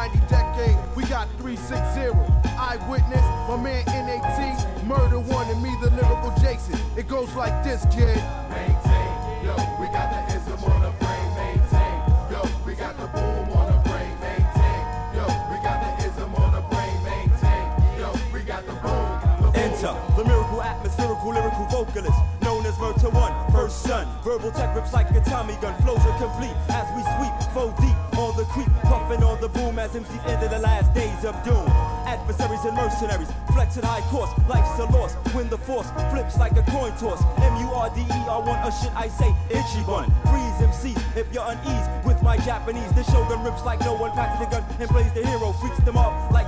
90 decade, we got 360. Eyewitness, my man NAT, murder one and me, the lyrical Jason. It goes like this, kid. Maintain, yo, we got the ism on the brain, maintain. Yo, we got the boom on the brain, maintain. Yo, we got the ism on the brain, maintain. Yo, we got the boom. Enter the miracle, atmospherical, lyrical vocalist, known as Murder One, first son. Verbal tech rips like a Tommy gun, flows are complete as we sweep, foe deep on the creep, puffing on the boom as MCs enter the last days of doom. Adversaries and mercenaries, flexing high course, life's a loss, when the force flips like a coin toss. MURDER1, or should I say Ichiban? Freeze MCs if you're uneasy with my Japanese. The shogun rips like no one packs the gun and plays the hero, freaks them off like